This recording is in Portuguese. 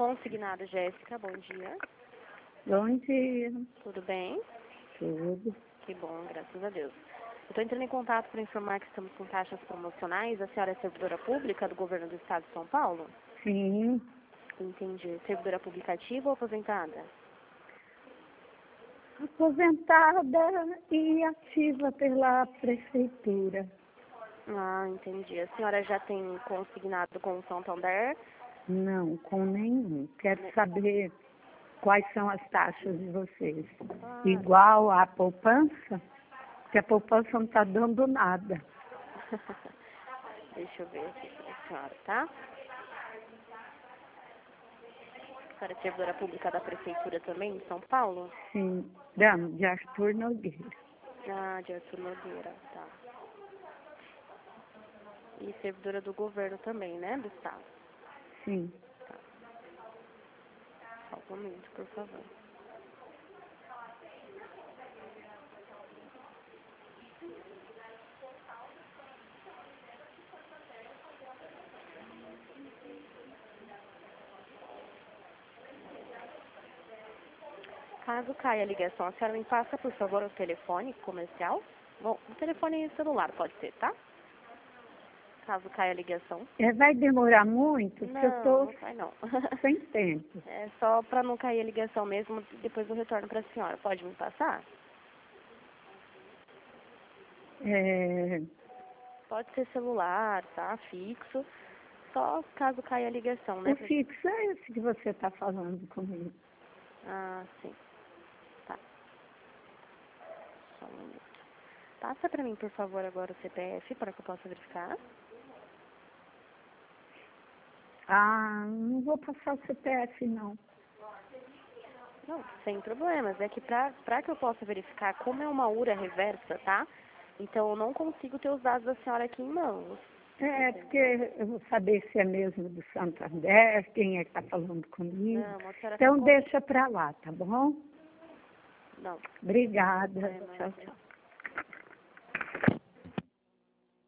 Consignado, Jéssica, bom dia. Bom dia. Tudo bem? Tudo. Que bom, graças a Deus. Eu estou entrando em contato para informar que estamos com taxas promocionais. A senhora é servidora pública do governo do estado de São Paulo? Sim. Entendi. Servidora pública ativa ou aposentada? Aposentada e ativa pela prefeitura. Ah, entendi. A senhora já tem consignado com o Santander? Não, com nenhum. Quero saber quais são as taxas de vocês. Ah, Igual à poupança? Porque a poupança não está dando nada. Deixa eu ver aqui para a senhora, tá? A senhora é servidora pública da prefeitura também, em São Paulo? Sim. Não, de Arthur Nogueira. Ah, de Arthur Nogueira, tá. E servidora do governo também, né, do estado? Sim. Tá. Só um momento, por favor. Caso caia a ligação, a senhora me passa, por favor, o telefone comercial? Bom, o telefone celular pode ser, tá? Caso caia a ligação. Vai demorar muito? Porque eu Não, estou não vai não. sem tempo. É só para não cair a ligação mesmo, depois eu retorno para a senhora. Pode me passar? É, Pode ser celular, tá? Fixo. Só caso caia a ligação, né? o fixo é esse que você está falando comigo. Ah, sim. Tá. Só um minuto. Passa para mim, por favor, agora o CPF para que eu possa verificar. Ah, não vou passar o CPF, não. Não, sem problemas. É que pra que eu possa verificar como é uma URA reversa, tá? Então eu não consigo ter os dados da senhora aqui em mãos. Porque eu vou saber se é mesmo do Santander, quem é que está falando comigo. Não, a senhora Então ficou... deixa para lá, tá bom? Não. Obrigada. Não, Tchau, tchau.